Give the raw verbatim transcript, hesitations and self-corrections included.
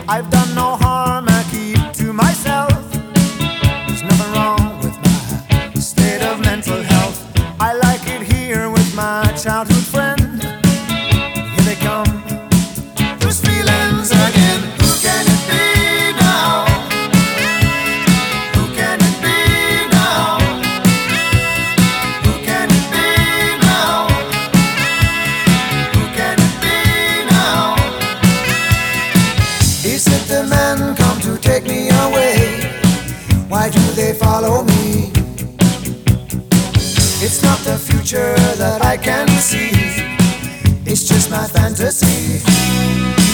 I've done no harm, I keep to myself. There's nothing wrong with my state of mental health. I like it here with my childhood friend. Here they come, those feelings again. Who can it be now? Who can it be now? Who can it be now? Who can it be now? Is it the men come to take me away? Why do they follow me? It's not the future that I can see, it's just my fantasy.